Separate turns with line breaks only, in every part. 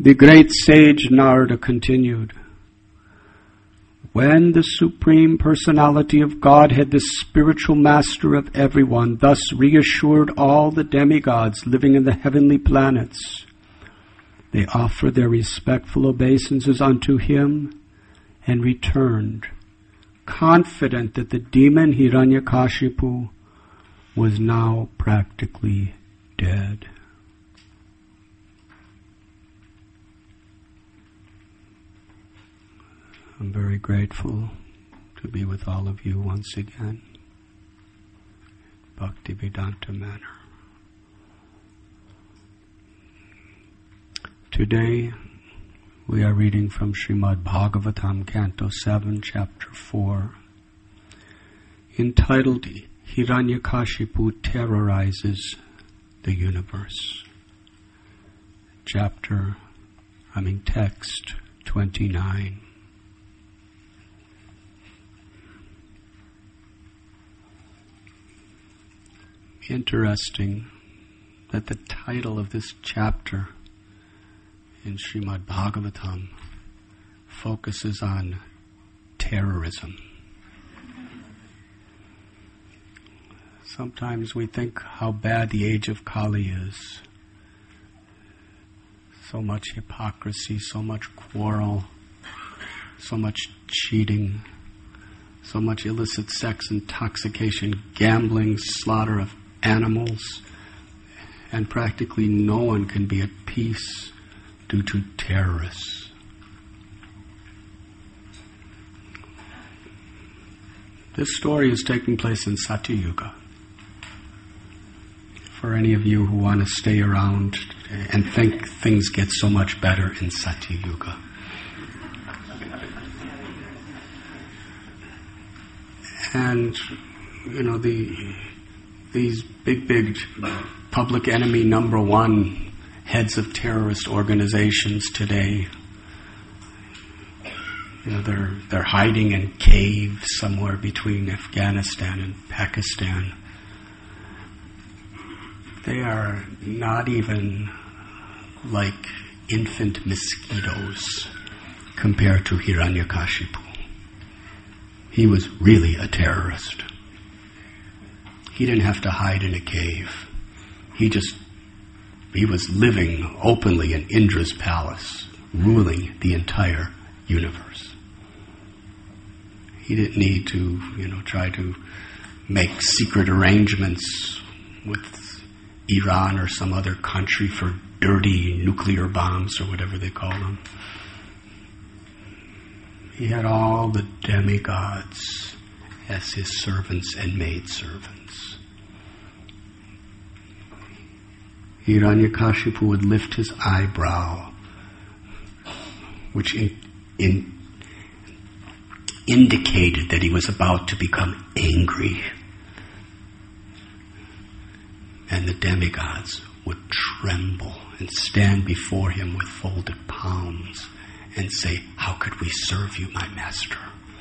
The great sage Narada continued, when the Supreme Personality of Godhead, the spiritual master of everyone, thus reassured all the demigods living in the heavenly planets, they offered their respectful obeisances unto him and returned, confident that the demon Hiranyakashipu was now practically dead. I'm very grateful to be with all of you once again. Bhaktivedanta manner. Today we are reading from Srimad Bhagavatam, Canto 7, Chapter 4, entitled Hiranyakashipu Terrorizes the Universe. Text 29. Interesting that the title of this chapter in Srimad Bhagavatam focuses on terrorism. Sometimes we think how bad the age of Kali is. So much hypocrisy, so much quarrel, so much cheating, so much illicit sex, intoxication, gambling, slaughter of animals, and practically no one can be at peace due to terrorists. This story is taking place in Satyuga. For any of you who want to stay around and think things get so much better in Satyuga. And, these big public enemy number one heads of terrorist organizations today, they're hiding in caves somewhere between Afghanistan and Pakistan. They are not even like infant mosquitoes compared to Hiranyakashipu. He was really a terrorist. He didn't have to hide in a cave. He was living openly in Indra's palace, ruling the entire universe. He didn't need to, try to make secret arrangements with Iran or some other country for dirty nuclear bombs or whatever they call them. He had all the demigods as his servants and maidservants. Hiranyakashipu would lift his eyebrow, which indicated that he was about to become angry. And the demigods would tremble and stand before him with folded palms and say, "How could we serve you, my master?"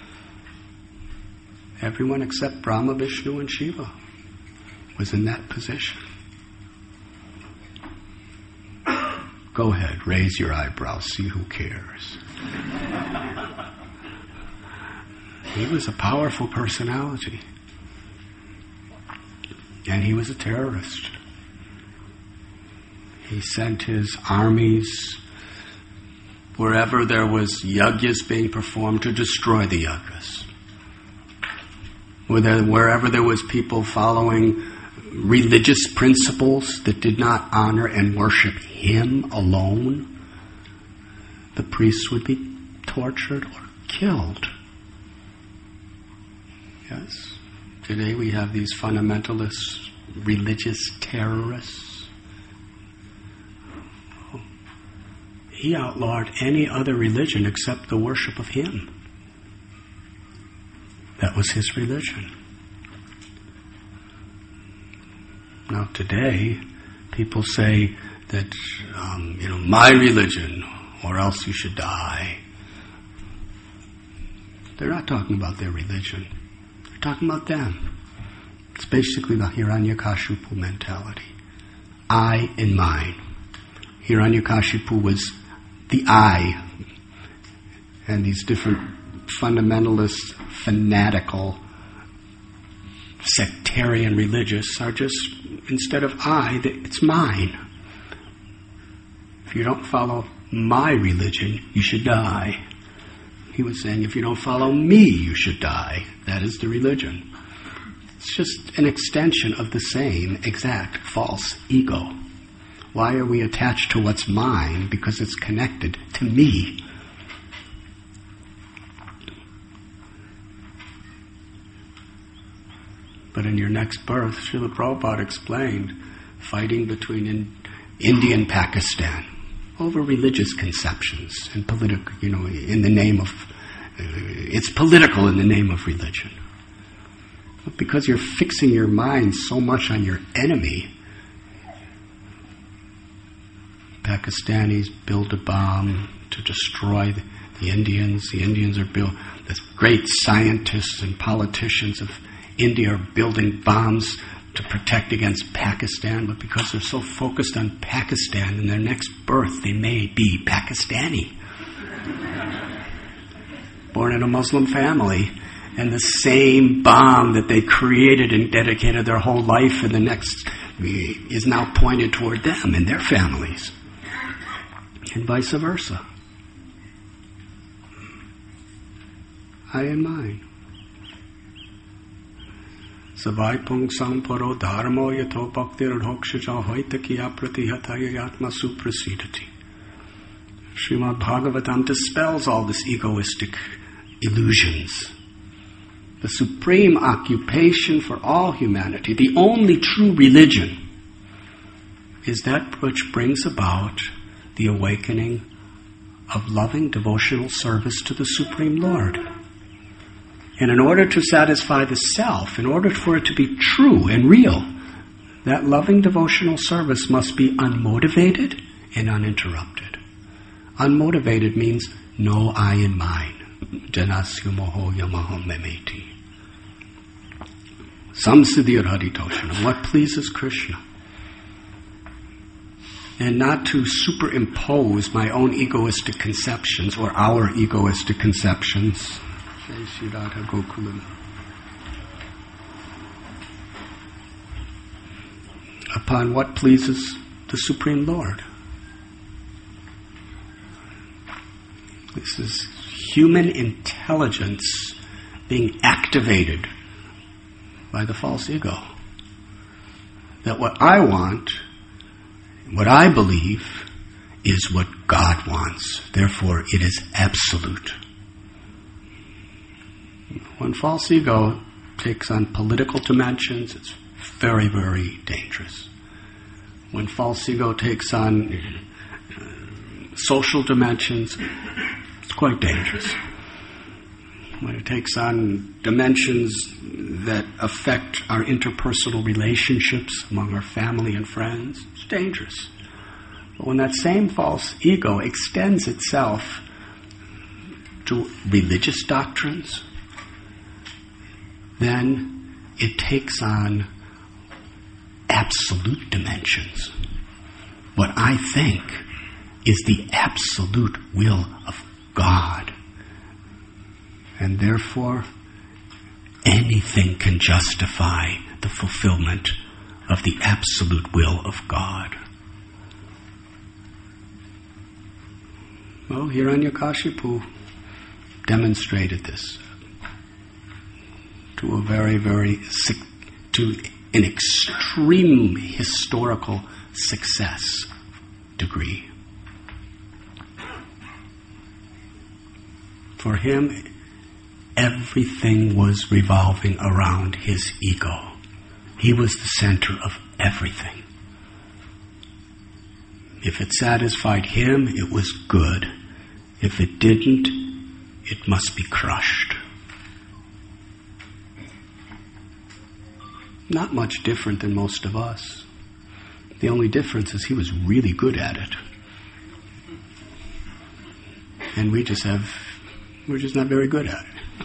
Everyone except Brahma, Vishnu, and Shiva was in that position. Go ahead, raise your eyebrows, see who cares. He was a powerful personality. And he was a terrorist. He sent his armies wherever there was yagyas being performed to destroy the yagyas. Wherever there was people following religious principles that did not honor and worship him alone, the priests would be tortured or killed. Yes. Today we have these fundamentalist religious terrorists. He outlawed any other religion except the worship of him. That was his religion. Now today, people say that, my religion, or else you should die. They're not talking about their religion. They're talking about them. It's basically the Hiranyakashipu mentality. I and mine. Hiranyakashipu was the I and these different fundamentalist, fanatical, sectarian religious are just, instead of I, it's mine. If you don't follow my religion, you should die. He was saying, if you don't follow me, you should die. That is the religion. It's just an extension of the same exact false ego. Why are we attached to what's mine? Because it's connected to me. But in your next birth, Srila Prabhupada explained, fighting between India and Pakistan over religious conceptions and political, in the name of, it's political in the name of religion. But because you're fixing your mind so much on your enemy, Pakistanis build a bomb to destroy the Indians. The Indians are built, the great scientists and politicians of India are building bombs to protect against Pakistan, but because they're so focused on Pakistan, in their next birth they may be Pakistani. Born in a Muslim family, and the same bomb that they created and dedicated their whole life in the next is now pointed toward them and their families. And vice versa. I and mine. Savai pungsam paro dharmo yato bhaktir hokshaja hoitakiya pratihata yatma suprasidati. Srimad Bhagavatam dispels all this egoistic illusions. The supreme occupation for all humanity, the only true religion, is that which brings about the awakening of loving devotional service to the Supreme Lord. And in order to satisfy the self, in order for it to be true and real, that loving devotional service must be unmotivated and uninterrupted. Unmotivated means no I in mine. Janasya moho yamaho memeti. Samsiddhir haritoshanam. What pleases Krishna? And not to superimpose my own egoistic conceptions or our egoistic conceptions. Upon what pleases the Supreme Lord. This is human intelligence being activated by the false ego. That what I want, what I believe, is what God wants. Therefore, it is absolute. When false ego takes on political dimensions, it's very, very dangerous. When false ego takes on social dimensions, it's quite dangerous. When it takes on dimensions that affect our interpersonal relationships among our family and friends, it's dangerous. But when that same false ego extends itself to religious doctrines, then it takes on absolute dimensions. What I think is the absolute will of God. And therefore, anything can justify the fulfillment of the absolute will of God. Well, Hiranyakashipu demonstrated this to a to an extreme historical success degree. For him, everything was revolving around his ego. He was the center of everything. If it satisfied him, it was good. If it didn't, it must be crushed. Not much different than most of us. The only difference is he was really good at it. And we're just not very good at it.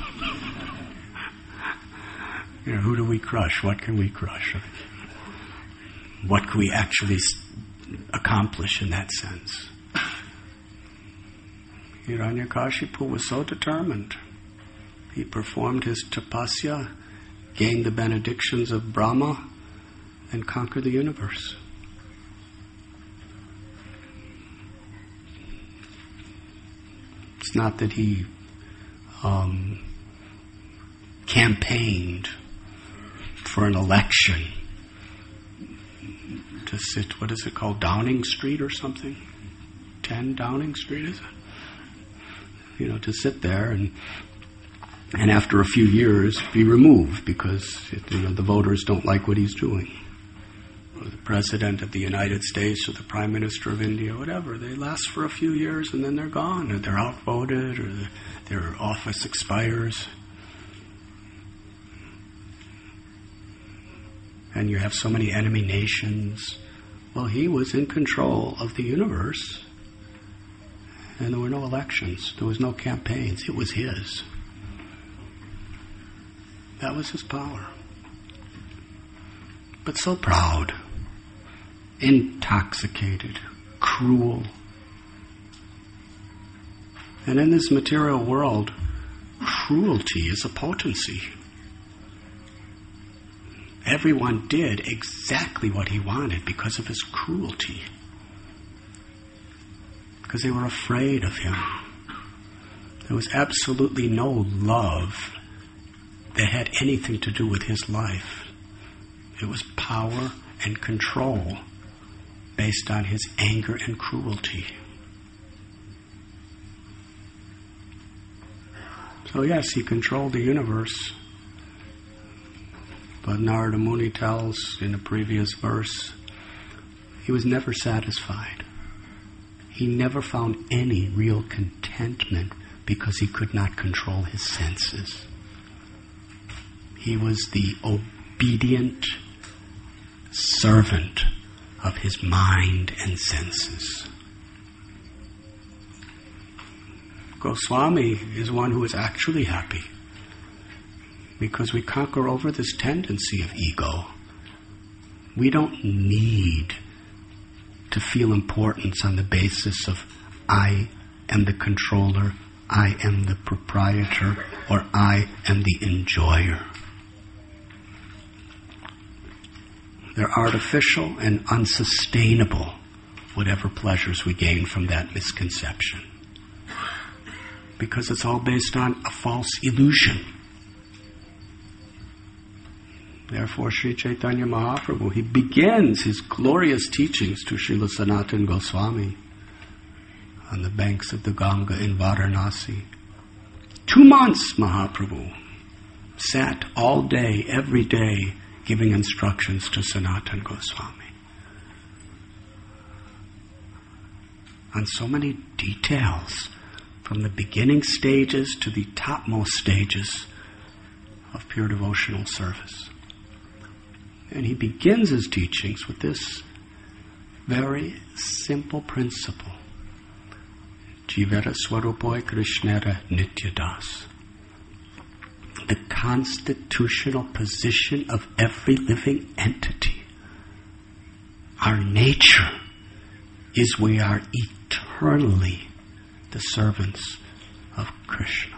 Who do we crush? What can we crush? What can we actually accomplish in that sense? Hiranyakashipu was so determined. He performed his tapasya, gained the benedictions of Brahma, and conquered the universe. It's not that he campaigned for an election to sit, what is it called, Downing Street or something? 10 Downing Street, is it? To sit there and after a few years be removed because the voters don't like what he's doing. Or the President of the United States or the Prime Minister of India, whatever. They last for a few years and then they're gone, or they're outvoted, or their office expires. And you have so many enemy nations. Well, he was in control of the universe, and there were no elections. There was no campaigns. It was his. That was his power. But so proud, intoxicated, cruel. And in this material world, cruelty is a potency. Everyone did exactly what he wanted because of his cruelty. Because they were afraid of him. There was absolutely no love that had anything to do with his life. It was power and control based on his anger and cruelty. So yes, he controlled the universe. But Narada Muni tells in a previous verse, he was never satisfied. He never found any real contentment because he could not control his senses. He was the obedient servant of his mind and senses. Goswami is one who is actually happy because we conquer over this tendency of ego. We don't need to feel importance on the basis of I am the controller, I am the proprietor, or I am the enjoyer. They're artificial and unsustainable, whatever pleasures we gain from that misconception. Because it's all based on a false illusion. Therefore, Sri Chaitanya Mahaprabhu, he begins his glorious teachings to Srila Sanatana Goswami on the banks of the Ganga in Varanasi. 2 months, Mahaprabhu sat all day, every day, giving instructions to Sanatana Goswami on so many details, from the beginning stages to the topmost stages of pure devotional service. And he begins his teachings with this very simple principle. Jivara Swarupoi Krishnera Nityadas. The constitutional position of every living entity. Our nature is we are eternally the servants of Krishna.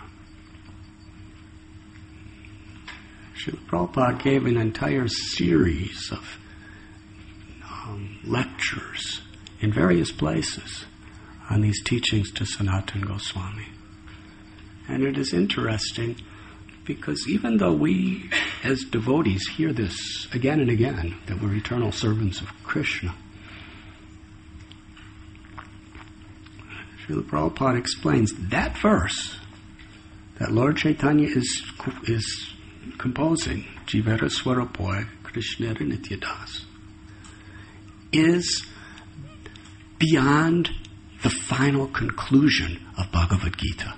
Srila Prabhupada gave an entire series of lectures in various places on these teachings to Sanatana Goswami. And it is interesting because even though we as devotees hear this again and again, that we're eternal servants of Krishna, Srila Prabhupada explains that verse that Lord Chaitanya is composing, Jivara Swarupoi Krishnera Nityadas, is beyond the final conclusion of Bhagavad Gita.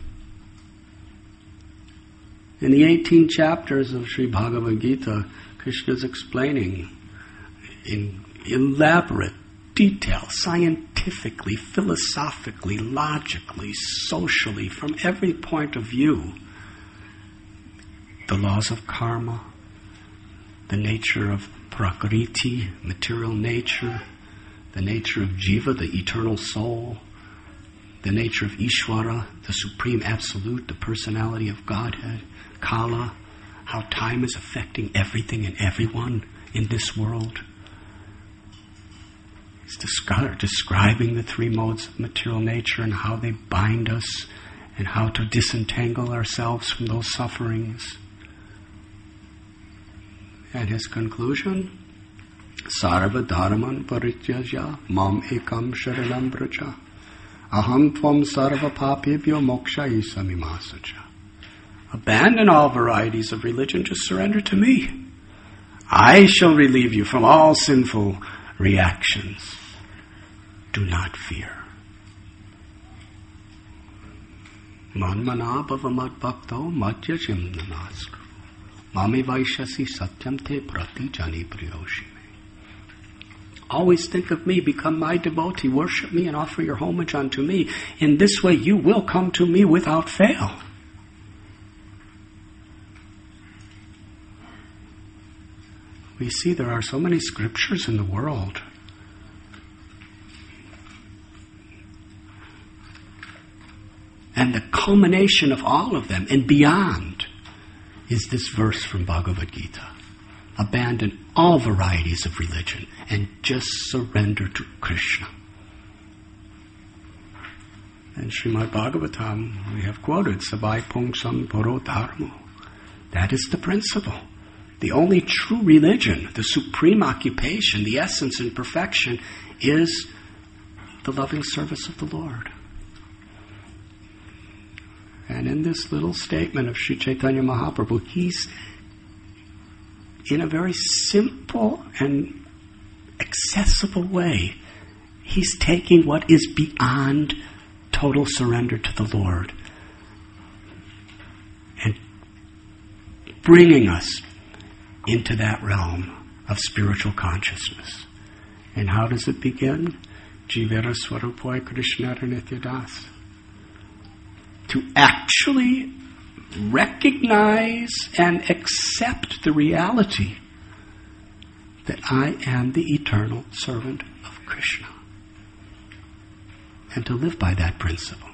In the 18 chapters of Sri Bhagavad Gita, Krishna is explaining in elaborate detail, scientifically, philosophically, logically, socially, from every point of view, the laws of karma, the nature of prakriti, material nature, the nature of jiva, the eternal soul, the nature of Ishvara, the Supreme Absolute, the personality of Godhead, Kala, how time is affecting everything and everyone in this world. He's describing the three modes of material nature and how they bind us and how to disentangle ourselves from those sufferings. And his conclusion, Sarva dharman parityaja mam ekam sharanam braja aham tvam sarva papebhyo mokshayi samimasacha. Abandon all varieties of religion, just surrender to me. I shall relieve you from all sinful reactions. Do not fear. Manmana bhavamad bhakto madhyajim namaskru. Mami vaishasi satyam te prati jani priyoshime. Always think of me, become my devotee, worship me and offer your homage unto me. In this way you will come to me without fail. We see there are so many scriptures in the world. And the culmination of all of them and beyond is this verse from Bhagavad Gita. Abandon all varieties of religion and just surrender to Krishna. And Srimad Bhagavatam, we have quoted, Savai Pungsam Poro Dharmo. That is the principle. The only true religion, the supreme occupation, the essence and perfection is the loving service of the Lord. And in this little statement of Sri Chaitanya Mahaprabhu, he's, in a very simple and accessible way, he's taking what is beyond total surrender to the Lord and bringing us into that realm of spiritual consciousness. And how does it begin? Jivera Swarupoi Krishnara Nityadas. To actually recognize and accept the reality that I am the eternal servant of Krishna. And to live by that principle.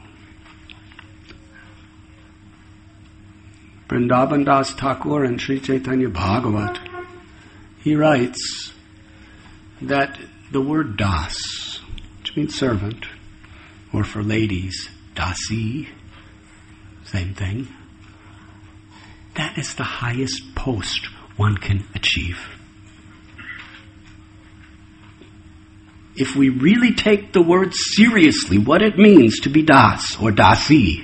Vrindavan Das Thakur in Sri Chaitanya Bhagavat, he writes that the word das, which means servant, or for ladies, dasi, same thing, that is the highest post one can achieve. If we really take the word seriously, what it means to be das or dasi,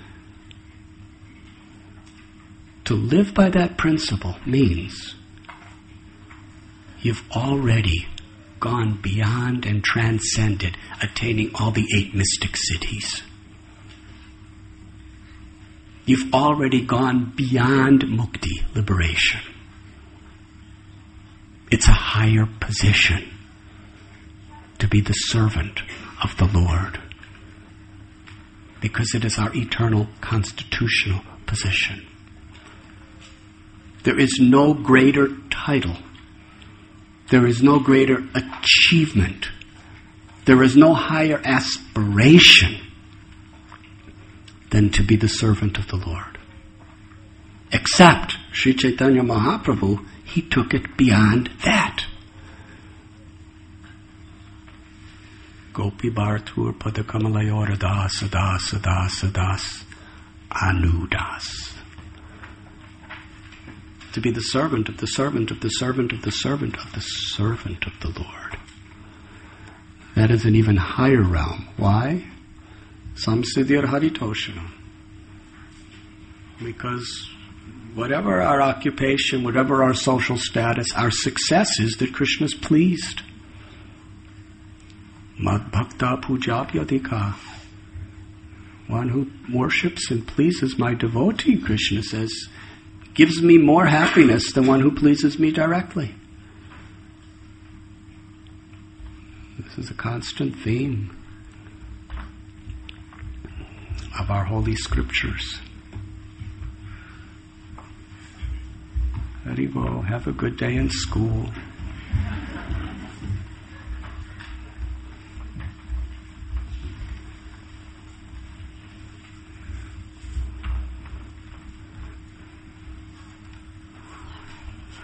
to live by that principle means you've already gone beyond and transcended attaining all the 8 mystic cities. You've already gone beyond mukti, liberation. It's a higher position to be the servant of the Lord, because it is our eternal constitutional position. There is no greater title. There is no greater achievement. There is no higher aspiration than to be the servant of the Lord. Except Sri Chaitanya Mahaprabhu, he took it beyond that. Gopi Bhartur Padakamalayora Das Das Das Das Anudas. To be the servant of the servant of the servant of the servant of the servant of the Lord. That is an even higher realm. Why? Samsiddhir Haritoshanam. Because whatever our occupation, whatever our social status, our success is that Krishna is pleased. Mad Bhakta Pujapyadika. One who worships and pleases my devotee, Krishna says, gives me more happiness than one who pleases me directly. This is a constant theme of our holy scriptures. Haribo, have a good day in school.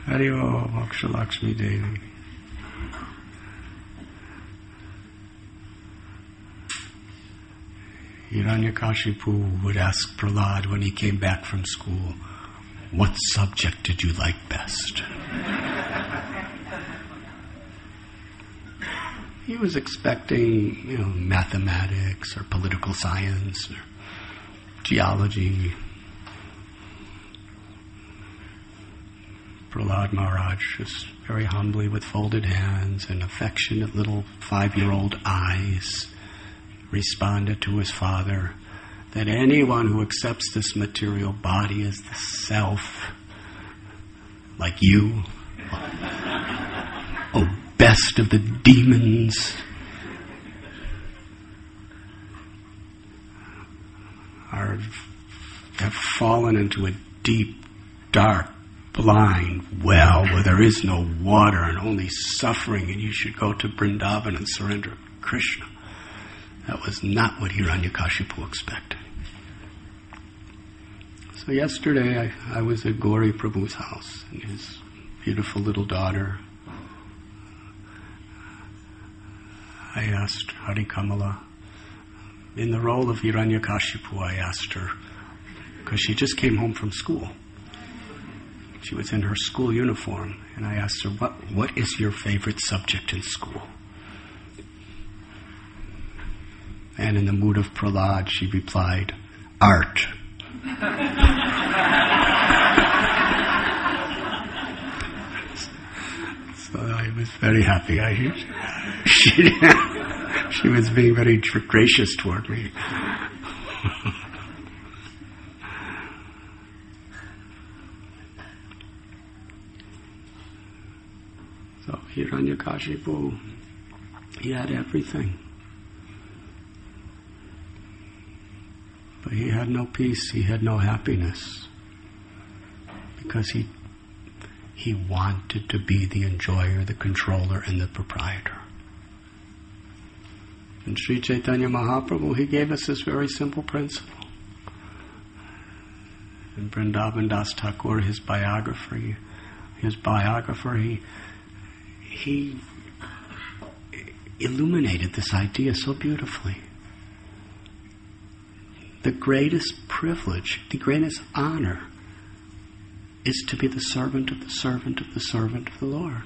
Hari Om, Moksha Lakshmi Devi. Hiranyakashipu would ask Prahlad when he came back from school, "What subject did you like best?" He was expecting, mathematics or political science or geology. Prahlad Maharaj just very humbly with folded hands and affectionate little 5-year-old eyes responded to his father that anyone who accepts this material body as the self, like you, oh best of the demons, have fallen into a deep, dark, blind well where there is no water and only suffering, and you should go to Vrindavan and surrender to Krishna. That was not what Hiranyakashipu expected. So yesterday I was at Gauri Prabhu's house and his beautiful little daughter. I asked Hari Kamala, in the role of Hiranyakashipu, I asked her, because she just came home from school. She was in her school uniform, and I asked her, what is your favorite subject in school? And in the mood of Prahlad, she replied, art. So I was very happy. She was being very gracious toward me. So Hiranyakashipu, he had everything. But he had no peace, he had no happiness. Because he wanted to be the enjoyer, the controller, and the proprietor. And Sri Chaitanya Mahaprabhu, he gave us this very simple principle. In Vrindavan Das Thakur, his biographer, he illuminated this idea so beautifully. The greatest privilege, the greatest honor, is to be the servant of the servant of the servant of the Lord.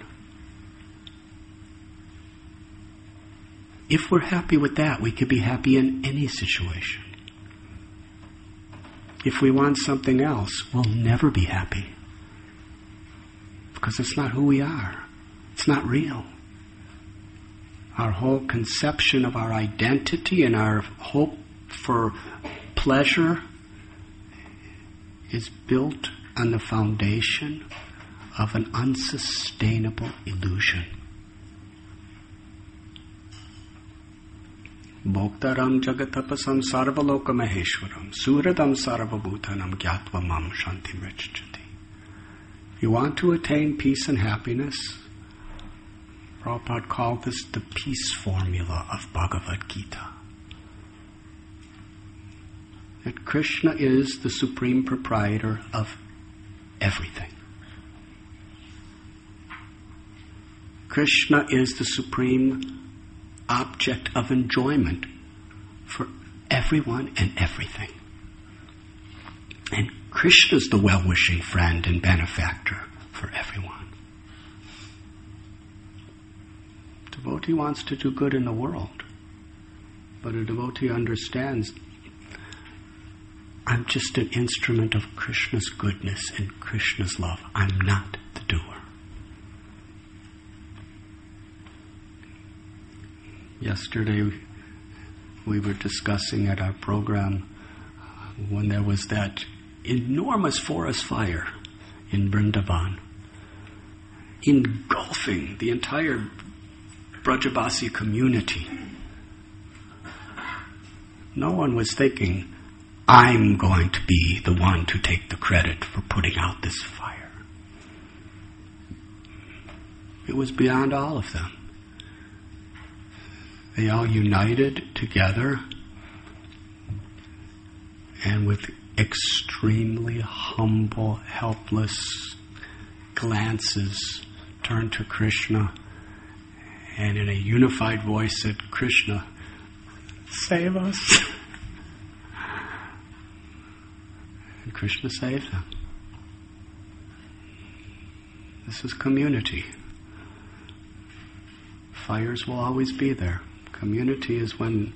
If we're happy with that, we could be happy in any situation. If we want something else, we'll never be happy. Because it's not who we are. It's not real. Our whole conception of our identity and our hope for pleasure is built on the foundation of an unsustainable illusion. Bhoktaram jagatapasam sarvaloka maheshwaram suradam sarvabhutanam gyatva mam shanti mrichchati. If you want to attain peace and happiness, Prabhupada called this the peace formula of Bhagavad Gita. That Krishna is the supreme proprietor of everything. Krishna is the supreme object of enjoyment for everyone and everything. And Krishna is the well-wishing friend and benefactor for everyone. A devotee wants to do good in the world, but a devotee understands, I'm just an instrument of Krishna's goodness and Krishna's love. I'm not the doer. Yesterday we were discussing at our program when there was that enormous forest fire in Vrindavan, engulfing the entire Brajabasi community. No one was thinking, I'm going to be the one to take the credit for putting out this fire. It was beyond all of them. They all united together and with extremely humble, helpless glances turned to Krishna and in a unified voice said, Krishna, save us. And Krishna saved them. This is community. Fires will always be there. Community is when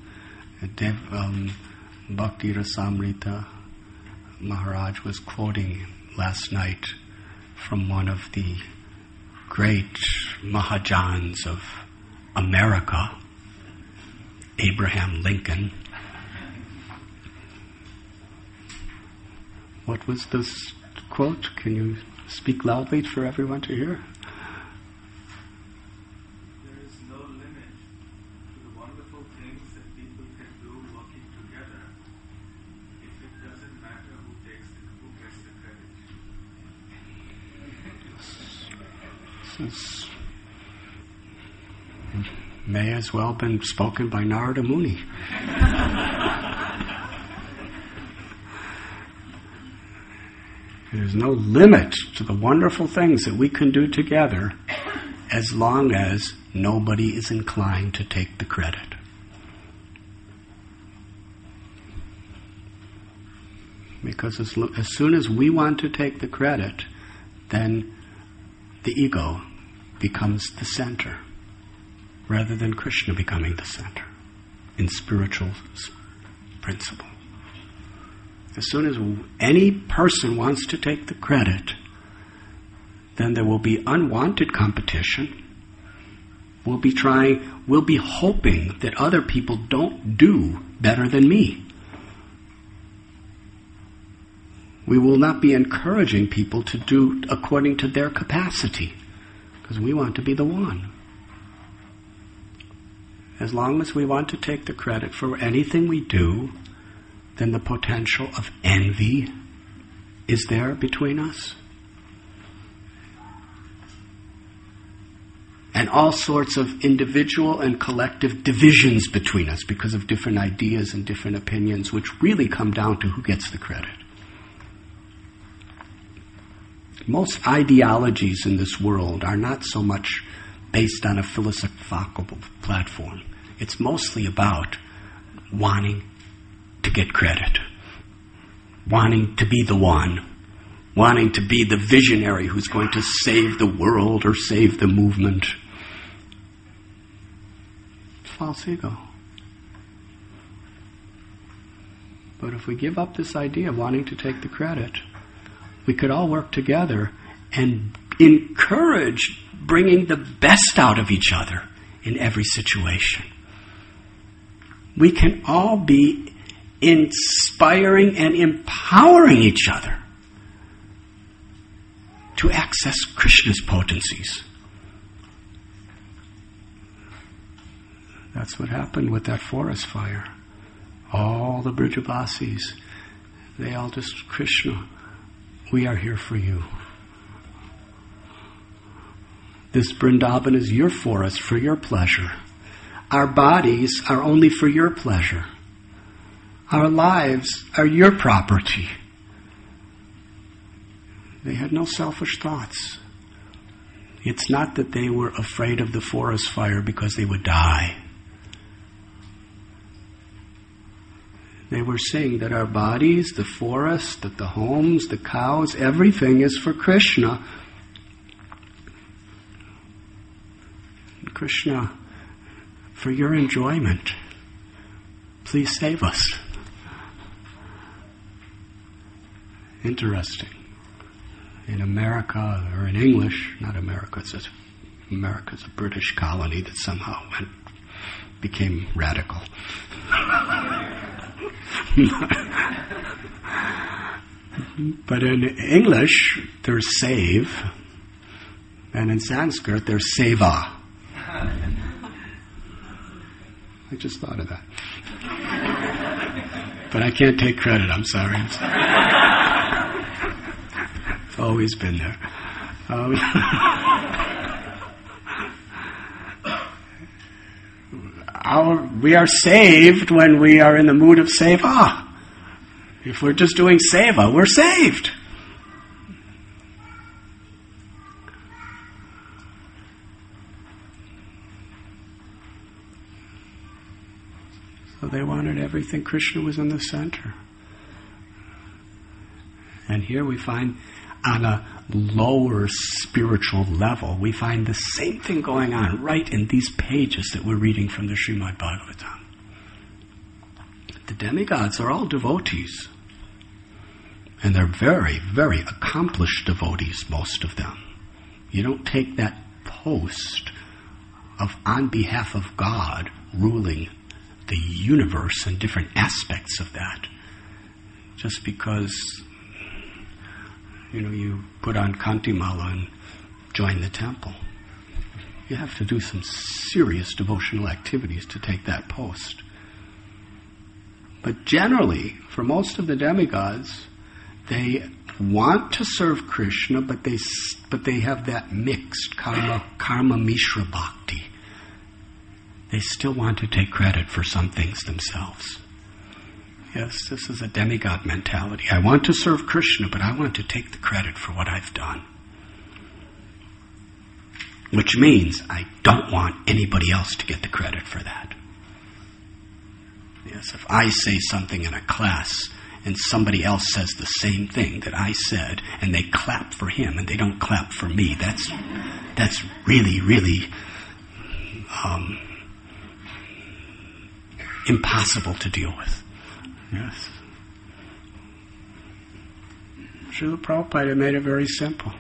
Bhakti Rasamrita Maharaj was quoting last night from one of the great Mahajans of America, Abraham Lincoln. What was this quote? Can you speak loudly for everyone to hear?
There is no limit to the wonderful things that people can do working together if it doesn't matter who gets the credit.
This may as well have been spoken by Narada Muni. There's no limit to the wonderful things that we can do together as long as nobody is inclined to take the credit. Because as soon as we want to take the credit, then the ego becomes the center, rather than Krishna becoming the center in spiritual principle. As soon as any person wants to take the credit, then there will be unwanted competition. We'll be hoping that other people don't do better than me. We will not be encouraging people to do according to their capacity, because we want to be the one. As long as we want to take the credit for anything we do, then the potential of envy is there between us. And all sorts of individual and collective divisions between us because of different ideas and different opinions, which really come down to who gets the credit. Most ideologies in this world are not so much based on a philosophical platform. It's mostly about wanting to get credit, wanting to be the one, wanting to be the visionary who's going to save the world or save the movement. False ego. But if we give up this idea of wanting to take the credit, we could all work together and encourage bringing the best out of each other in every situation. We can all be inspiring and empowering each other to access Krishna's potencies. That's what happened with that forest fire. All the Brijavasis, they all just, Krishna, we are here for you. This Vrindavan is your forest for your pleasure. Our bodies are only for your pleasure. Our lives are your property. They had no selfish thoughts. It's not that they were afraid of the forest fire because they would die. They were saying that our bodies, the forest, that the homes, the cows, everything is for Krishna. Krishna, for your enjoyment, please save us. Interesting. In America, or in English, not America, America's a British colony that somehow became radical. But in English, there's save, and in Sanskrit, there's seva. I just thought of that. But I can't take credit, I'm sorry. It's always been there. We are saved when we are in the mood of seva. If we're just doing seva, we're saved. So they wanted everything. Krishna was in the center. And here we find, on a lower spiritual level, we find the same thing going on right in these pages that we're reading from the Srimad Bhagavatam. The demigods are all devotees. And they're very, very accomplished devotees, most of them. You don't take that post of on behalf of God ruling the universe and different aspects of that just because you put on Kantimala and join the temple. You have to do some serious devotional activities to take that post. But generally, for most of the demigods, they want to serve Krishna, but they have that mixed karma mishra bhakti. They still want to take credit for some things themselves. Yes, this is a demigod mentality. I want to serve Krishna, but I want to take the credit for what I've done. Which means I don't want anybody else to get the credit for that. Yes, if I say something in a class and somebody else says the same thing that I said and they clap for him and they don't clap for me, that's really, really impossible to deal with. Yes. Srila Prabhupada made it very simple.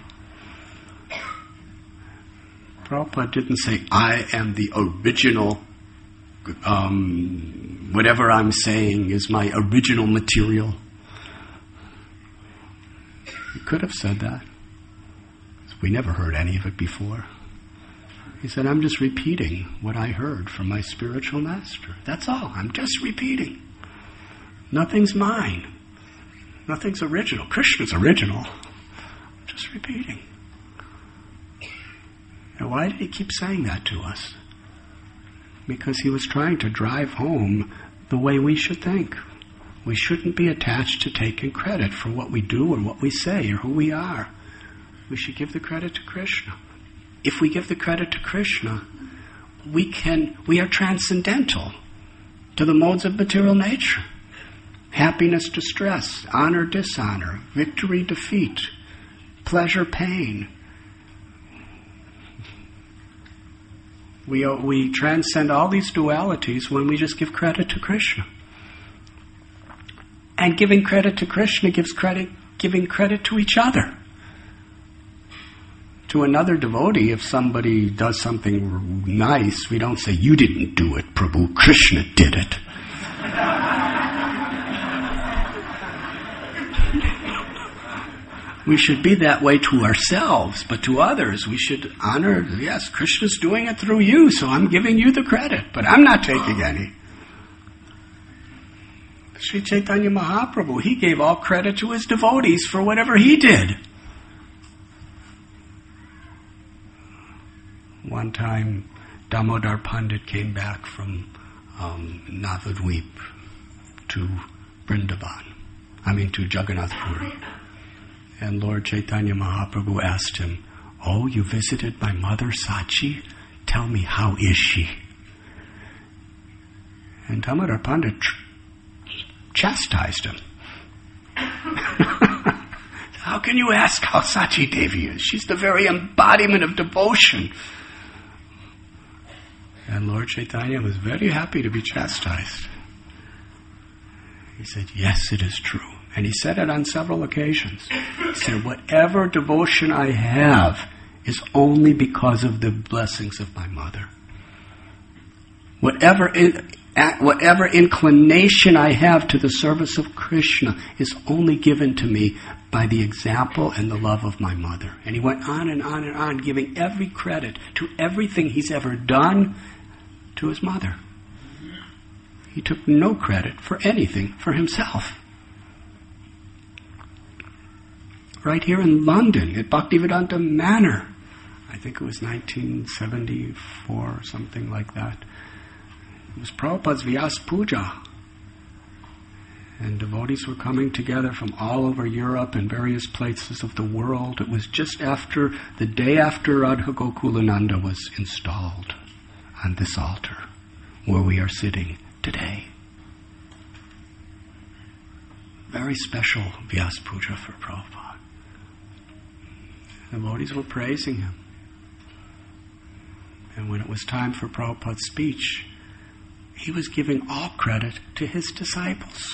Prabhupada didn't say, I am the original, whatever I'm saying is my original material. He could have said that. We never heard any of it before. He said, I'm just repeating what I heard from my spiritual master. That's all. I'm just repeating. Nothing's mine. Nothing's original. Krishna's original. I'm just repeating. Now, why did he keep saying that to us? Because he was trying to drive home the way we should think. We shouldn't be attached to taking credit for what we do or what we say or who we are. We should give the credit to Krishna. If we give the credit to Krishna, we are transcendental to the modes of material nature. Happiness, distress, honor, dishonor, victory, defeat, pleasure, pain. We transcend all these dualities when we just give credit to Krishna. And giving credit to Krishna giving credit to each other. To another devotee, if somebody does something nice, we don't say, you didn't do it, Prabhu, Krishna did it. We should be that way to ourselves, but to others we should honor, yes, Krishna's doing it through you, so I'm giving you the credit, but I'm not taking any. Sri Chaitanya Mahaprabhu, he gave all credit to his devotees for whatever he did. One time, Damodar Pandit came back from Navadvip to Vrindavan, to Jagannath Puri. And Lord Chaitanya Mahaprabhu asked him, oh, you visited my mother Sachi? Tell me, how is she? And Damodar Pandit chastised him. How can you ask how Sachi Devi is? She's the very embodiment of devotion. And Lord Chaitanya was very happy to be chastised. He said, yes, it is true. And he said it on several occasions. He said, whatever devotion I have is only because of the blessings of my mother. Whatever inclination I have to the service of Krishna is only given to me by the example and the love of my mother. And he went on and on and on, giving every credit to everything he's ever done to his mother. He took no credit for anything for himself. Right here in London, at Bhaktivedanta Manor, I think it was 1974 or something like that. It was Prabhupada's Vyas Puja. And devotees were coming together from all over Europe and various places of the world. It was just after, the day after Radha Gokulananda was installed on this altar where we are sitting today. very special Vyas Puja for Prabhupada. The devotees were praising him. And when it was time for Prabhupada's speech, he was giving all credit to his disciples.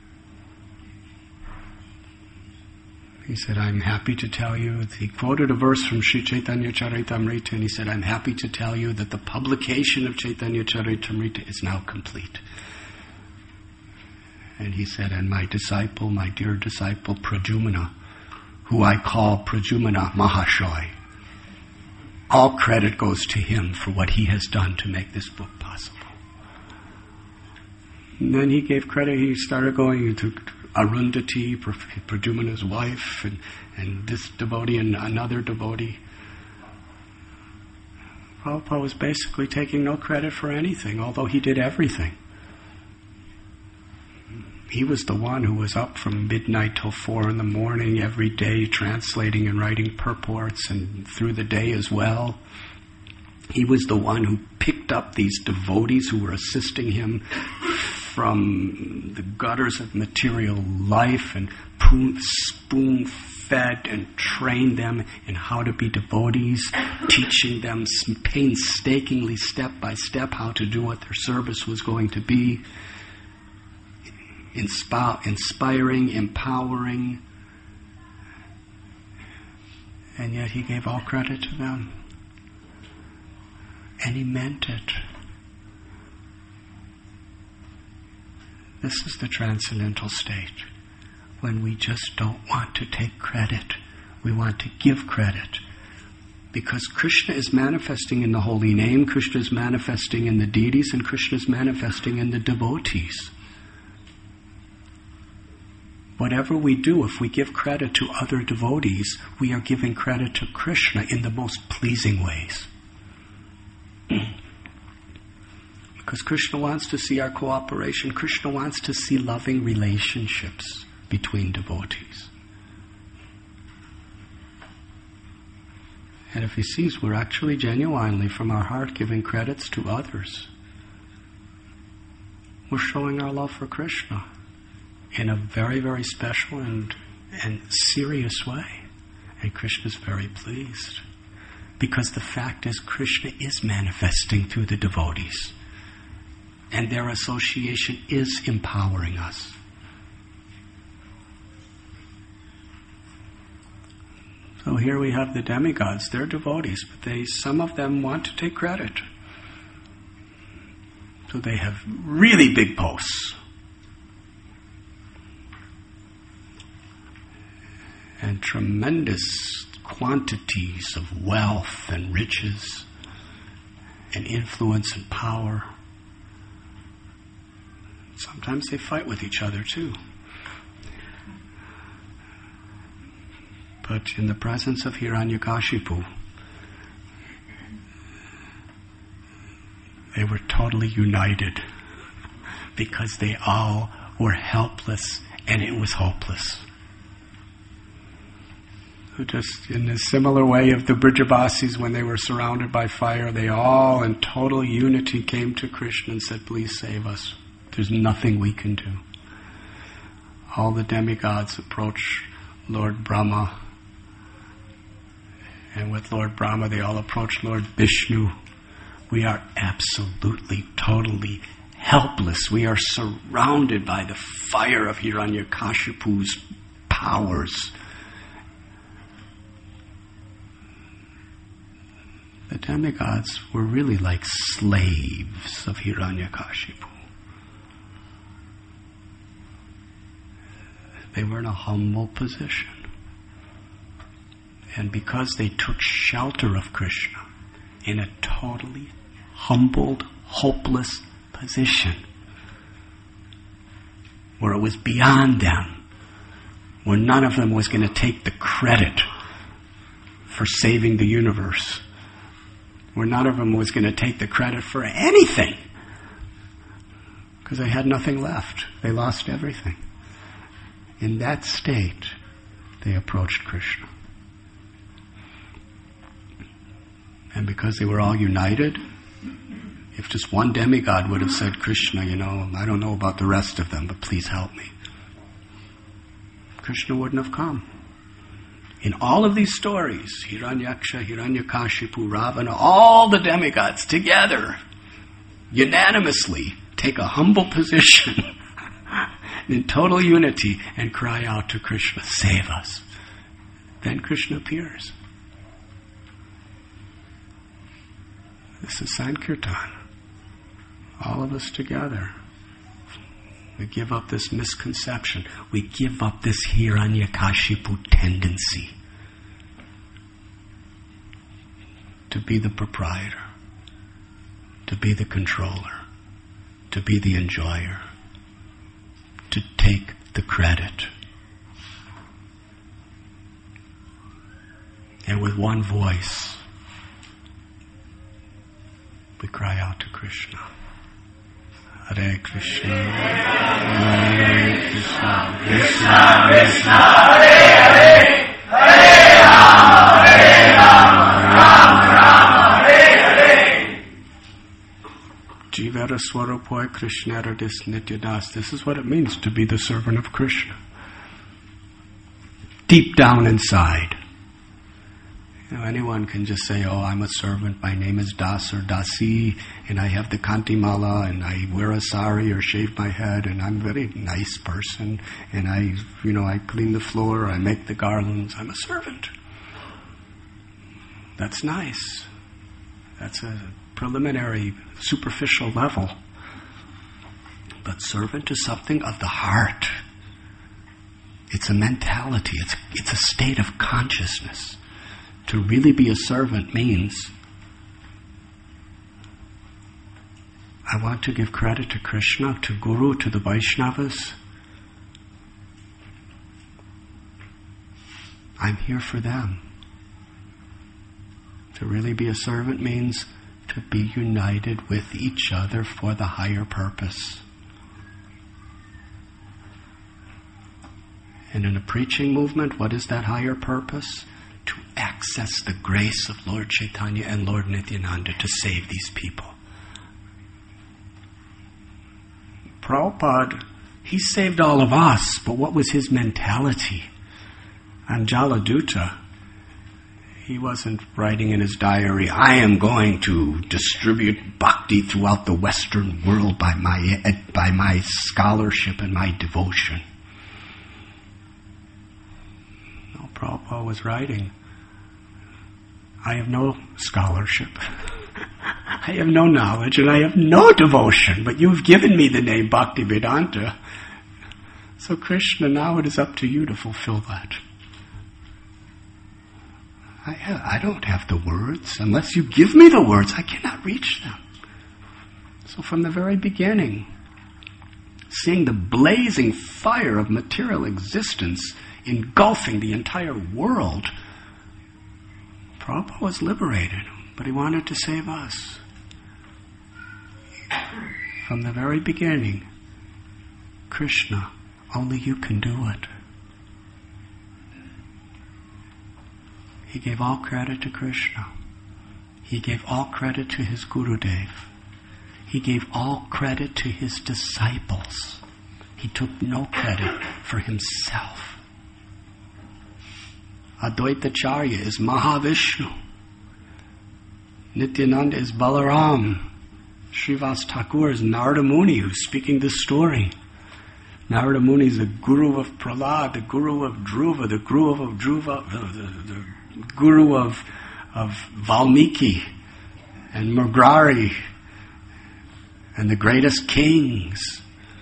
He said, I'm happy to tell you, he quoted a verse from Sri Chaitanya Charitamrita, and he said, I'm happy to tell you that the publication of Chaitanya Charitamrita is now complete. And he said, and my disciple, my dear disciple Pradyumna, who I call Pradyumna Mahashoy, all credit goes to him for what he has done to make this book possible. And then he gave credit, he started going into Arundhati, Pradyumna's wife, and this devotee and another devotee. Prabhupada was basically taking no credit for anything, although he did everything. He was the one who was up from midnight till 4 in the morning every day, translating and writing purports, and through the day as well. He was the one who picked up these devotees who were assisting him from the gutters of material life and spoon-fed and trained them in how to be devotees, teaching them painstakingly, step by step, how to do what their service was going to be. Inspiring, empowering, and yet he gave all credit to them. And he meant it. This is the transcendental state, when we just don't want to take credit. We want to give credit. Because Krishna is manifesting in the holy name, Krishna is manifesting in the deities, and Krishna is manifesting in the devotees. Whatever we do, if we give credit to other devotees, we are giving credit to Krishna in the most pleasing ways. Because Krishna wants to see our cooperation. Krishna wants to see loving relationships between devotees. And if he sees we're actually genuinely from our heart giving credits to others, we're showing our love for Krishna in a very, very special and serious way. And Krishna is very pleased. Because the fact is, Krishna is manifesting through the devotees. And their association is empowering us. So here we have the demigods. They're devotees, but some of them want to take credit. So they have really big posts. And tremendous quantities of wealth and riches and influence and power. Sometimes they fight with each other too. But in the presence of Hiranyakashipu, they were totally united because they all were helpless and it was hopeless. Just in a similar way of the Brijabasis, when they were surrounded by fire, they all in total unity came to Krishna and said, please save us. There's nothing we can do. All the demigods approach Lord Brahma. And with Lord Brahma, they all approach Lord Vishnu. We are absolutely, totally helpless. We are surrounded by the fire of Hiranyakashipu's powers. The demigods were really like slaves of Hiranyakashipu. They were in a humble position. And because they took shelter of Krishna in a totally humbled, hopeless position, where it was beyond them, where none of them was going to take the credit for saving the universe, where none of them was going to take the credit for anything, because they had nothing left. They lost everything. In that state, they approached Krishna. And because they were all united, if just one demigod would have said, Krishna, I don't know about the rest of them, but please help me. Krishna wouldn't have come. In all of these stories, Hiranyaksha, Hiranyakashipu, Ravana, all the demigods together, unanimously take a humble position in total unity and cry out to Krishna, save us. Then Krishna appears. This is Sankirtan. All of us together. We give up this misconception. We give up this Hiranyakashipu tendency to be the proprietor, to be the controller, to be the enjoyer, to take the credit. And with one voice, we cry out to Krishna. Hare Krishna, Hare Krishna, Krishna Krishna, Hare Hare, Hare Rama, Rama Rama, Hare Hare. Jivara Swarupoy Krishna Radis Nityadas. This is what it means to be the servant of Krishna. Deep down inside. Anyone can just say, oh, I'm a servant, my name is Das or Dasi, and I have the Kanti Mala, and I wear a sari or shave my head, and I'm a very nice person, and I clean the floor, I make the garlands, I'm a servant. That's nice. That's a preliminary, superficial level. But servant is something of the heart. It's a mentality, it's a state of consciousness. To really be a servant means I want to give credit to Krishna, to Guru, to the Vaishnavas. I'm here for them. To really be a servant means to be united with each other for the higher purpose. And in a preaching movement, what is that higher purpose? To access the grace of Lord Chaitanya and Lord Nityananda to save these people. Prabhupada, he saved all of us, but what was his mentality? Anjaladutta, he wasn't writing in his diary, I am going to distribute bhakti throughout the Western world by my scholarship and my devotion. Prabhupada was writing, I have no scholarship, I have no knowledge, and I have no devotion, but you've given me the name Bhaktivedanta. So Krishna, now it is up to you to fulfill that. I don't have the words. Unless you give me the words, I cannot reach them. So from the very beginning, seeing the blazing fire of material existence engulfing the entire world, Prabhupada was liberated, but he wanted to save us. From the very beginning, Krishna, only you can do it. He gave all credit to Krishna. He gave all credit to his Gurudev. He gave all credit to his disciples. He took no credit for himself. Advaita Acharya is Mahavishnu. Nityananda is Balaram. Srivas Thakur is Narada Muni, who's speaking this story. Narada Muni is the guru of Prahlad, the guru of Dhruva, the guru of Valmiki and Murgari and the greatest kings.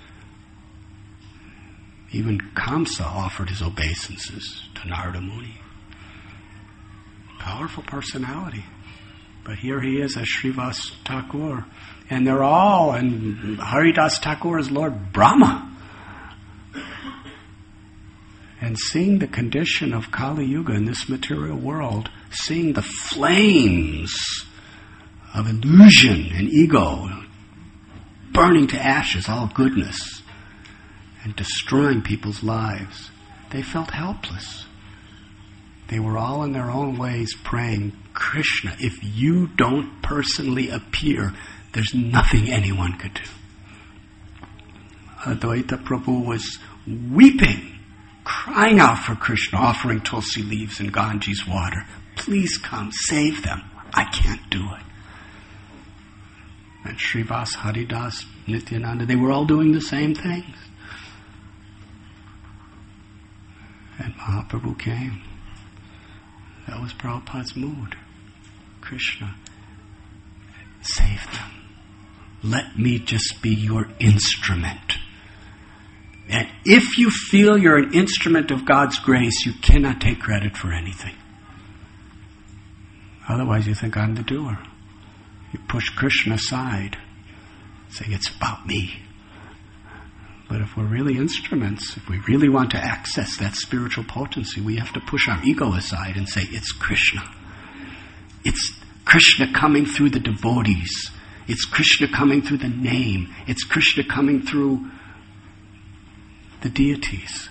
Even Kamsa offered his obeisances to Narada Muni. Powerful personality. But here he is as Srivas Thakur. And they're all, and Haridas Thakur is Lord Brahma. And seeing the condition of Kali Yuga in this material world, seeing the flames of illusion and ego burning to ashes all goodness and destroying people's lives, they felt helpless. They were all in their own ways praying, Krishna, if you don't personally appear, there's nothing anyone could do. Advaita Prabhu was weeping crying out for Krishna, offering tulsi leaves and Ganges water. Please come, save them. I can't do it. And Srivas, Haridas, Nityananda, they were all doing the same things. And Mahaprabhu came. That was Prabhupada's mood. Krishna, save them. Let me just be your instrument. And if you feel you're an instrument of God's grace, you cannot take credit for anything. Otherwise you think I'm the doer. You push Krishna aside, saying it's about me. But if we're really instruments, if we really want to access that spiritual potency, we have to push our ego aside and say, it's Krishna. It's Krishna coming through the devotees. It's Krishna coming through the name. It's Krishna coming through the deities.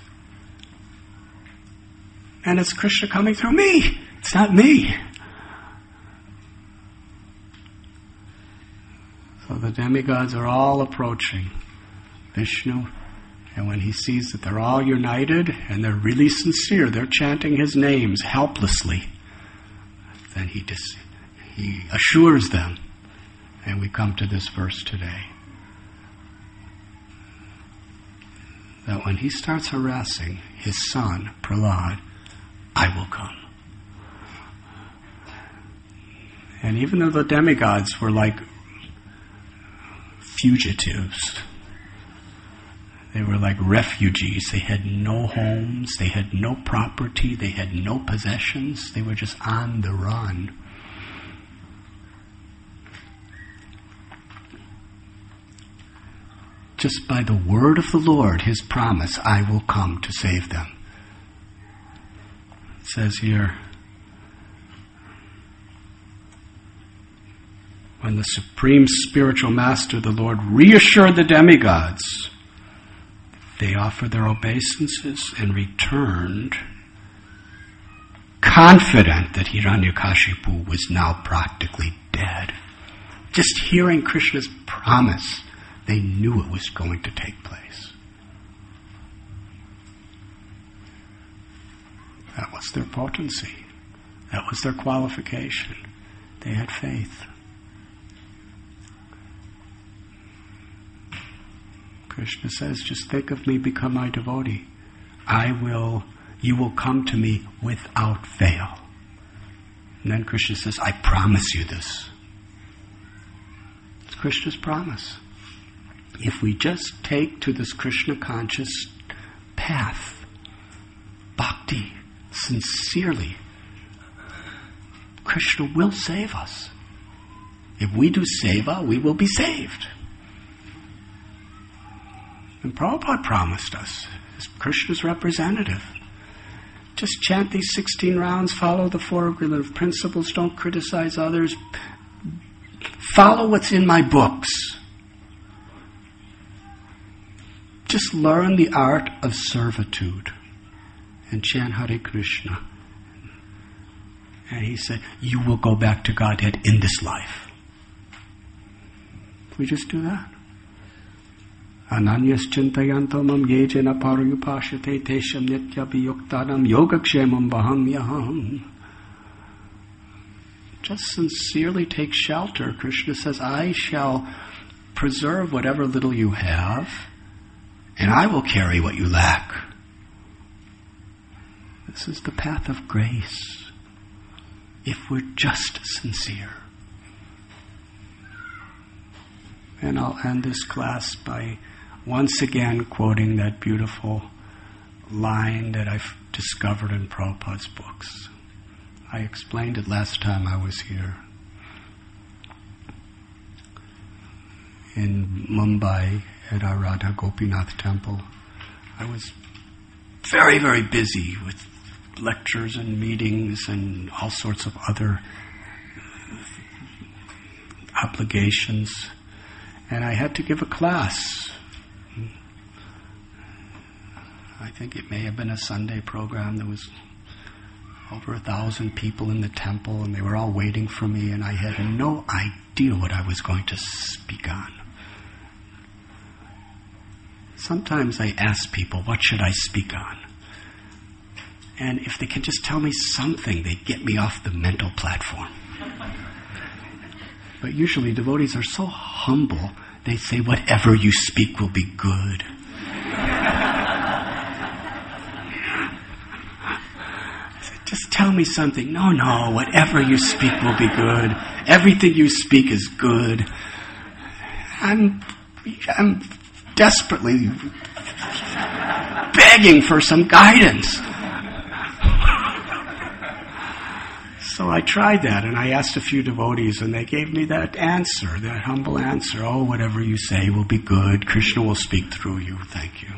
And it's Krishna coming through me. It's not me. So the demigods are all approaching Vishnu, and when he sees that they're all united and they're really sincere, they're chanting his names helplessly, then he assures them. And we come to this verse today, that when he starts harassing his son, Prahlad, I will come. And even though the demigods were like fugitives, they were like refugees. They had no homes, they had no property, they had no possessions. They were just on the run. Just by the word of the Lord, his promise, I will come to save them. It says here, when the Supreme Spiritual Master, the Lord, reassured the demigods, they offered their obeisances and returned confident that Hiranyakashipu was now practically dead. Just hearing Krishna's promise, they knew it was going to take place. That was their potency. That was their qualification. They had faith. Krishna says, just think of me, become my devotee. You will come to me without fail. And then Krishna says, I promise you this. It's Krishna's promise. If we just take to this Krishna conscious path, bhakti, sincerely, Krishna will save us. If we do seva, we will be saved. And Prabhupada promised us, as Krishna's representative, just chant these 16 rounds, follow the four regulative principles, don't criticize others, follow what's in my books. Just learn the art of servitude and chant Hare Krishna. And he said, you will go back to Godhead in this life. We just do that. Ananyas chintayanto mam yejena parayupashate tesham nityabhiyuktanam yogakshemam baham yaham. Just sincerely take shelter. Krishna says, I shall preserve whatever little you have, and I will carry what you lack. This is the path of grace, if we're just sincere. And I'll end this class by once again quoting that beautiful line that I've discovered in Prabhupada's books. I explained it last time I was here. In Mumbai at our Radha Gopinath temple, I was very, very busy with lectures and meetings and all sorts of other obligations. And I had to give a class. I think it may have been a Sunday program. There was over 1,000 people in the temple, and they were all waiting for me, and I had no idea what I was going to speak on. Sometimes I ask people, what should I speak on? And if they can just tell me something, they get me off the mental platform. But usually devotees are so humble, they say, whatever you speak will be good. I said, just tell me something. No, whatever you speak will be good. Everything you speak is good. I'm desperately begging for some guidance. So I tried that, and I asked a few devotees, and they gave me that answer, that humble answer. Oh, whatever you say will be good. Krishna will speak through you. Thank you.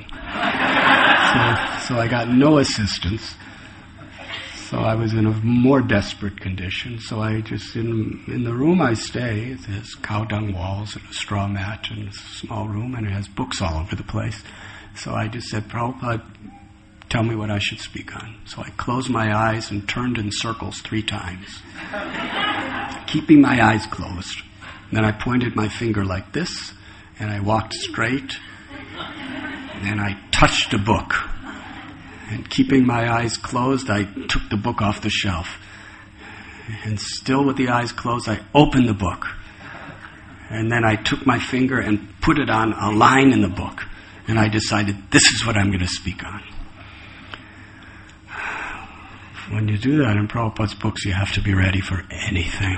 So I got no assistance. So I was in a more desperate condition. So I just, in the room I stay, there's cow dung walls and a straw mat and a small room, and it has books all over the place. So I just said, Prabhupada, tell me what I should speak on. So I closed my eyes and turned in circles 3 times, keeping my eyes closed. Then I pointed my finger like this, and I walked straight, and I touched a book. And keeping my eyes closed, I took the book off the shelf. And still with the eyes closed, I opened the book. And then I took my finger and put it on a line in the book. And I decided, this is what I'm going to speak on. When you do that in Prabhupada's books, you have to be ready for anything.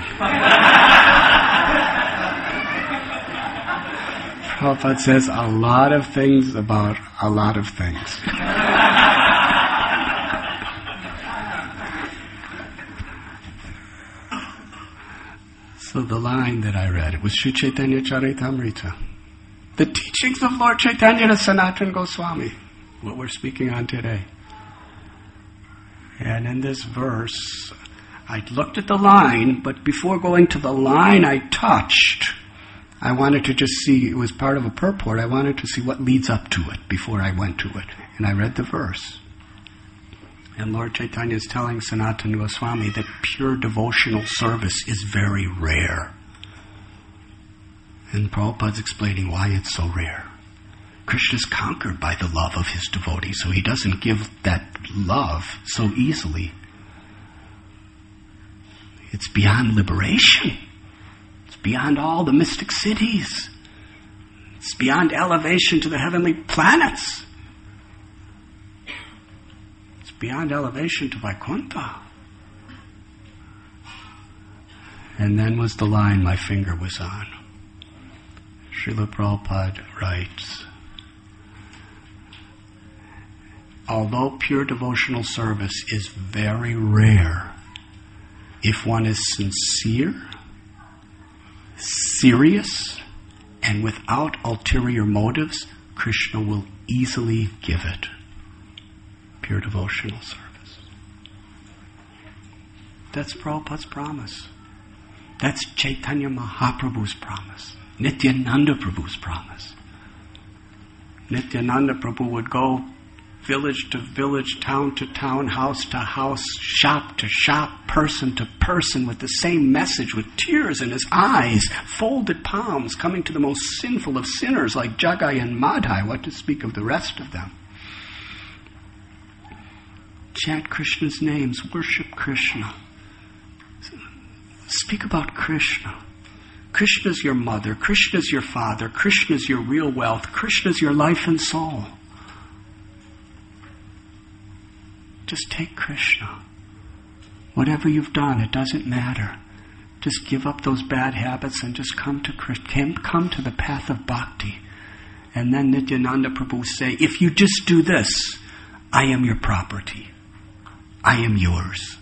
Prabhupada says a lot of things about a lot of things. So the line that I read, it was Sri Chaitanya Charitamrita. The teachings of Lord Chaitanya to Sanatana Goswami, what we're speaking on today. And in this verse, I looked at the line, but before going to the line I touched, I wanted to just see, it was part of a purport, I wanted to see what leads up to it before I went to it. And I read the verse. And Lord Chaitanya is telling Sanatana Goswami that pure devotional service is very rare. And Prabhupada's explaining why it's so rare. Krishna's conquered by the love of his devotees, so he doesn't give that love so easily. It's beyond liberation. It's beyond all the mystic cities. It's beyond elevation to the heavenly planets. It's beyond elevation to Vaikuntha. And then was the line my finger was on. Srila Prabhupada writes, although pure devotional service is very rare, if one is sincere, serious, and without ulterior motives, Krishna will easily give it. Pure devotional service. That's Prabhupada's promise. That's Chaitanya Mahaprabhu's promise. Nityananda Prabhu's promise. Nityananda Prabhu would go village to village, town to town, house to house, shop to shop, person to person with the same message, with tears in his eyes, folded palms, coming to the most sinful of sinners like Jagai and Madhai, what to speak of the rest of them. Chant Krishna's names, worship Krishna. Speak about Krishna. Krishna's your mother, Krishna's your father, Krishna's your real wealth, Krishna's your life and soul. Just take Krishna. Whatever you've done, it doesn't matter. Just give up those bad habits and just come to Krishna. Come to the path of bhakti. And then Nityananda Prabhu say, if you just do this, I am your property. I am yours.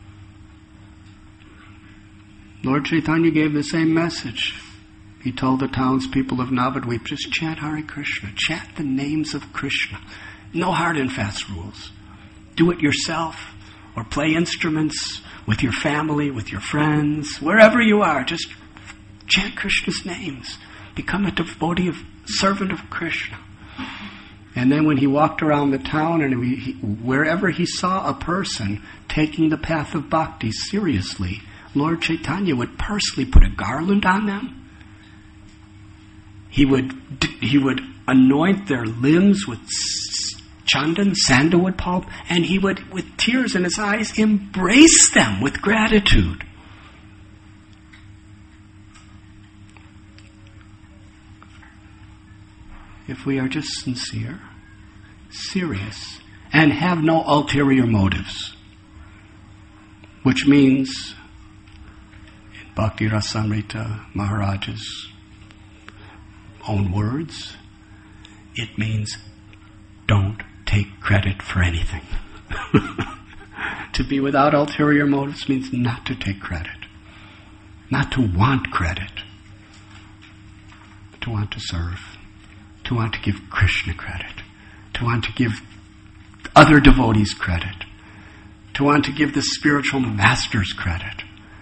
Lord Chaitanya gave the same message. He told the townspeople of Navadvip, just chant Hare Krishna. Chant the names of Krishna. No hard and fast rules. Do it yourself, or play instruments with your family, with your friends, wherever you are. Just chant Krishna's names. Become a devotee, servant of Krishna. And then when he walked around the town and wherever he saw a person taking the path of bhakti seriously, Lord Chaitanya would personally put a garland on them. He would anoint their limbs with chandan, sandalwood pulp, and he would, with tears in his eyes, embrace them with gratitude. If we are just sincere, serious, and have no ulterior motives, which means, in Bhakti Rasamrita Maharaj's own words, it means don't take credit for anything. To be without ulterior motives means not to take credit, not to want credit, but to want to serve, to want to give Krishna credit, to want to give other devotees credit, to want to give the spiritual masters credit,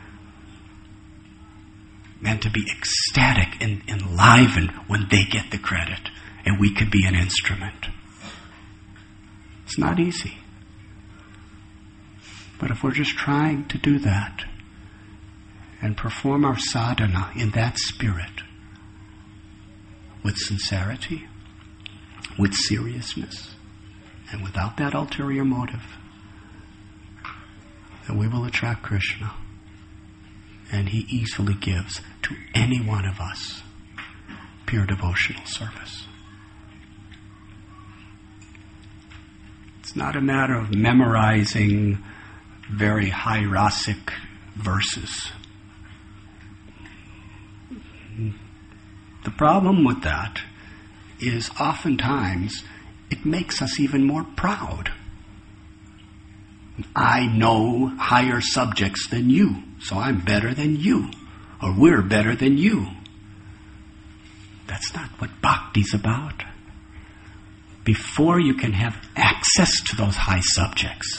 and to be ecstatic and enlivened when they get the credit and we could be an instrument. It's not easy. But if we're just trying to do that and perform our sadhana in that spirit, with sincerity, with seriousness, and without that ulterior motive, then we will attract Krishna. And he easily gives to any one of us pure devotional service. It's not a matter of memorizing very high rasic verses. The problem with that is oftentimes it makes us even more proud. I know higher subjects than you, so I'm better than you, or we're better than you. That's not what bhakti's about. Before you can have access to those high subjects,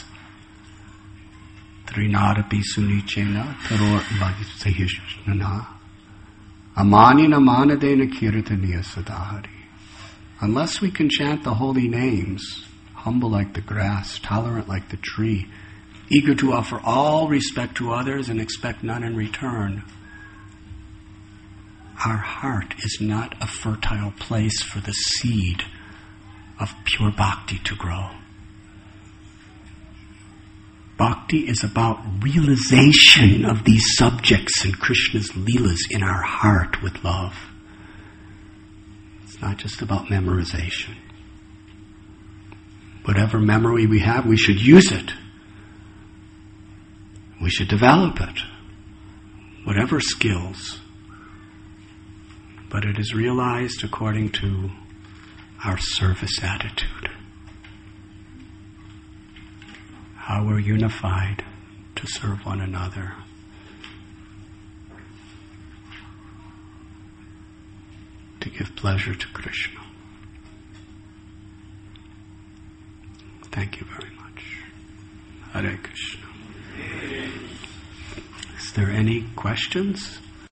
Trinadapi Sunichena Taror Sahishnana Amanina Manadena Kirtaniya Sadahari. Unless we can chant the holy names, humble like the grass, tolerant like the tree, eager to offer all respect to others and expect none in return, our heart is not a fertile place for the seed of pure bhakti to grow. Bhakti is about realization of these subjects and Krishna's leelas in our heart with love. It's not just about memorization. Whatever memory we have, we should use it. We should develop it. Whatever skills. But it is realized according to our service attitude. How we're unified to serve one another. To give pleasure to Krishna. Thank you very much. Hare Krishna. Is there any questions?